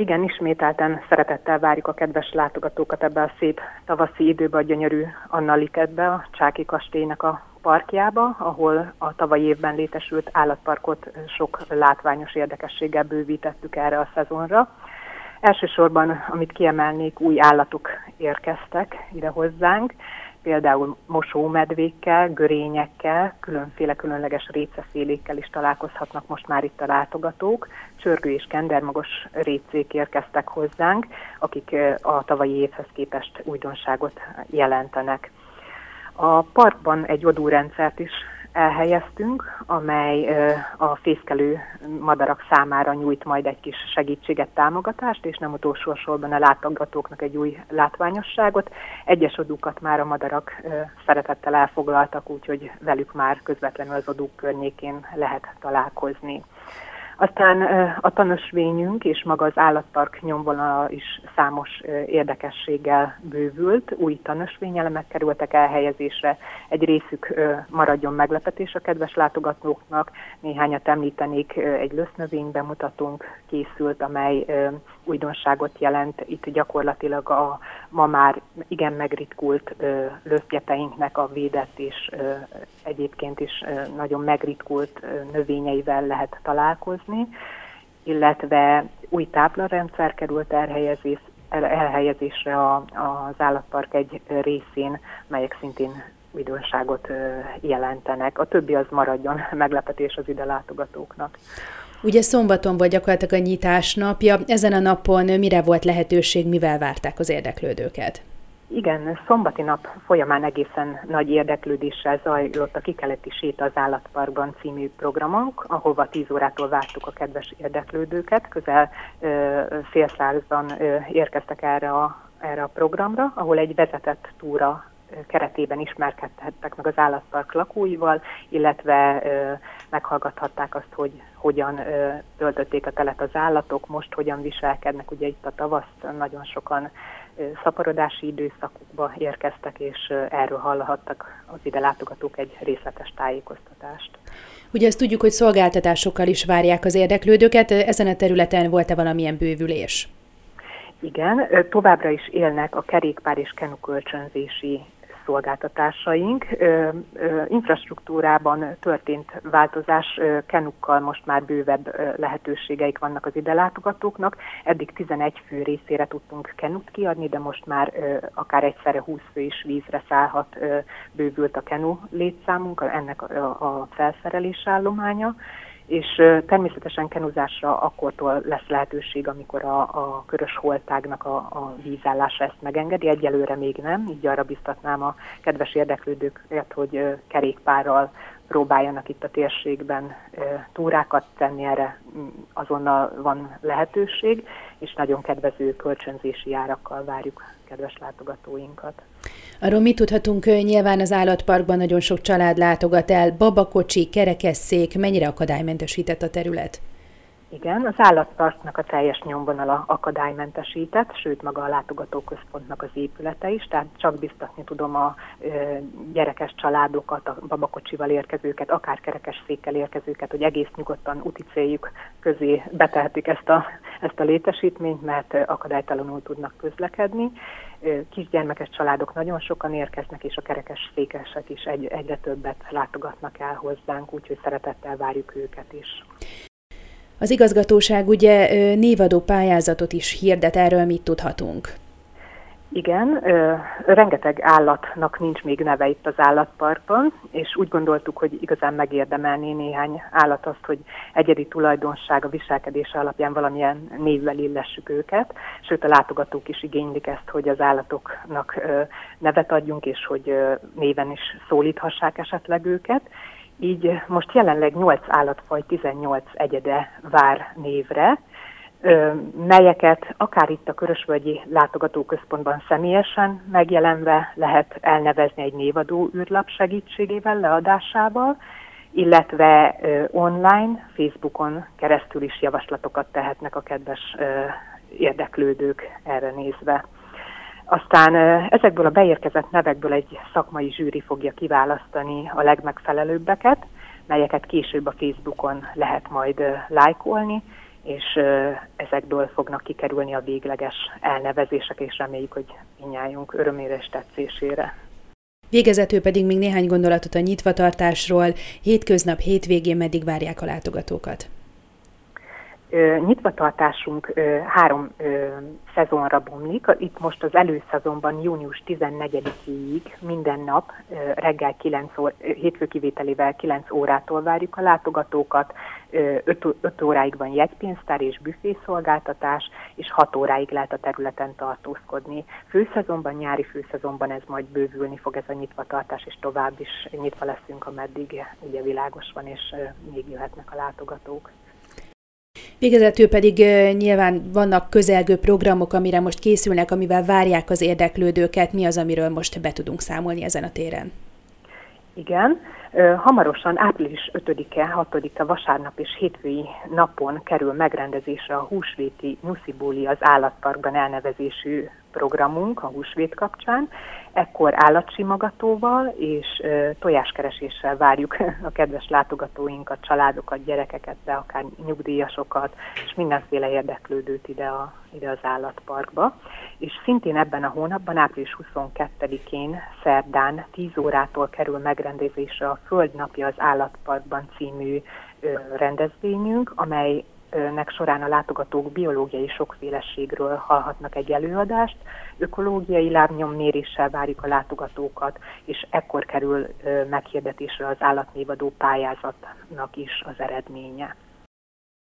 Igen, ismételten szeretettel várjuk a kedves látogatókat ebbe a szép tavaszi időbe, a gyönyörű Anna Liketbe, a Csáky kastélynak a parkjába, ahol a tavalyi évben létesült állatparkot sok látványos érdekességgel bővítettük erre a szezonra. Elsősorban, amit kiemelnék, új állatok érkeztek ide hozzánk, például mosómedvékkel, görényekkel, különféle különleges récefélékkel is találkozhatnak most már itt a látogatók. Csörgő és kendermagos récék érkeztek hozzánk, akik a tavalyi évhez képest újdonságot jelentenek. A parkban egy odúrendszert is elhelyeztünk, amely a fészkelő madarak számára nyújt majd egy kis segítséget, támogatást, és nem utolsó sorban a látogatóknak egy új látványosságot. Egyes odúkat már a madarak szeretettel elfoglaltak, úgyhogy velük már közvetlenül az odúk környékén lehet találkozni. Aztán a tanösvényünk és maga az állatpark nyomvonala is számos érdekességgel bővült. Új tanösvényelemek kerültek elhelyezésre, egy részük maradjon meglepetés a kedves látogatóknak. Néhányat említenék, egy lösznövény bemutatónk készült, amely újdonságot jelent. Itt gyakorlatilag a ma már igen megritkult löszgyepeinknek a védett és egyébként is nagyon megritkult növényeivel lehet találkozni, illetve új táblarendszer került elhelyezésre az állatpark egy részén, melyek szintén újdonságot jelentenek. A többi az maradjon meglepetés az ide látogatóknak. Ugye szombaton volt gyakorlatilag a nyitás napja. Ezen a napon mire volt lehetőség, mivel várták az érdeklődőket? Igen, szombati nap folyamán egészen nagy érdeklődéssel zajlott a Kikeleti séta az állatparkban című programunk, ahova 10 órától vártuk a kedves érdeklődőket. Közel fél százan érkeztek erre a programra, ahol egy vezetett túra keretében ismerkedhettek meg az állatpark lakóival, illetve meghallgathatták azt, hogy hogyan töltötték a telet az állatok, most hogyan viselkednek. Ugye itt a tavasz nagyon sokan szaporodási időszakukba érkeztek, és erről hallhattak az ide látogatók egy részletes tájékoztatást. Ugye azt tudjuk, hogy szolgáltatásokkal is várják az érdeklődőket. Ezen a területen volt-e valamilyen bővülés? Igen, továbbra is élnek a kerékpár és kenu kölcsönzési szolgáltatásaink. Infrastruktúrában történt változás, kenukkal most már bővebb lehetőségeik vannak az ide látogatóknak. Eddig 11 fő részére tudtunk kenut kiadni, de most már akár egyszerre 20 fő is vízre szállhat, bővült a kenu létszámunk, ennek a felszerelés állománya. És természetesen kenuzásra akkortól lesz lehetőség, amikor a körös holtágnak a vízállása ezt megengedi. Egyelőre még nem, így arra biztatnám a kedves érdeklődőket, hogy kerékpárral próbáljanak itt a térségben túrákat tenni, erre azonnal van lehetőség, és nagyon kedvező kölcsönzési árakkal várjuk kedves látogatóinkat. Arról mit tudhatunk, nyilván az állatparkban nagyon sok család látogat el, babakocsi, kerekesszék, mennyire akadálymentesített a terület? Igen, az állatparknak a teljes nyomvonala akadálymentesített, sőt maga a látogatóközpontnak az épülete is, tehát csak biztatni tudom a gyerekes családokat, a babakocsival érkezőket, akár kerekesszékkel érkezőket, hogy egész nyugodtan úti céljuk közé betehetik ezt a létesítményt, mert akadálytalanul tudnak közlekedni. Kisgyermekes családok nagyon sokan érkeznek, és a kerekesszékesek is egyre többet látogatnak el hozzánk, úgyhogy szeretettel várjuk őket is. Az igazgatóság ugye névadó pályázatot is hirdet, erről mit tudhatunk? Igen, rengeteg állatnak nincs még neve itt az állatparkban, és úgy gondoltuk, hogy igazán megérdemelné néhány állat azt, hogy egyedi tulajdonsága, viselkedése alapján valamilyen névvel illessük őket, sőt a látogatók is igénylik ezt, hogy az állatoknak nevet adjunk, és hogy néven is szólíthassák esetleg őket. Így most jelenleg 8 állatfaj, 18 egyede vár névre, melyeket akár itt a Körösvölgyi Látogatóközpontban személyesen megjelenve lehet elnevezni egy névadó űrlap segítségével, leadásával, illetve online, Facebookon keresztül is javaslatokat tehetnek a kedves érdeklődők erre nézve. Aztán ezekből a beérkezett nevekből egy szakmai zsűri fogja kiválasztani a legmegfelelőbbeket, melyeket később a Facebookon lehet majd lájkolni, és ezekből fognak kikerülni a végleges elnevezések, és reméljük, hogy mindnyájunk örömére és tetszésére. Végezetül pedig még néhány gondolatot a nyitvatartásról. Hétköznap, hétvégén meddig várják a látogatókat? Nyitvatartásunk 3 szezonra bomlik. Itt most az előszezonban június 14-ig minden nap reggel 9 óra, hétfő kivételével 9 órától várjuk a látogatókat, 5 óráig van jegypénztár és büfészolgáltatás, és 6 óráig lehet a területen tartózkodni. Főszezonban, nyári főszezonban ez majd bővülni fog ez a nyitvatartás, és tovább is nyitva leszünk, ameddig ugye világos van, és még jöhetnek a látogatók. Végezetül pedig nyilván vannak közelgő programok, amire most készülnek, amivel várják az érdeklődőket. Mi az, amiről most be tudunk számolni ezen a téren? Igen, hamarosan április 5-e, 6-a vasárnap és hétfői napon kerül megrendezésre a húsvéti Nyuszibuli az állatparkban elnevezésű programunk a húsvét kapcsán. Ekkor állatsimogatóval és tojáskereséssel várjuk a kedves látogatóinkat, családokat, gyerekeket, de akár nyugdíjasokat, és mindenféle érdeklődőt ide az állatparkba. És szintén ebben a hónapban, április 22-én szerdán 10 órától kerül megrendezésre a Földnapja az állatparkban című rendezvényünk, amelynek során a látogatók biológiai sokféleségről hallhatnak egy előadást, ökológiai lábnyomméréssel várjuk a látogatókat, és ekkor kerül meghirdetésre az állatnévadó pályázatnak is az eredménye.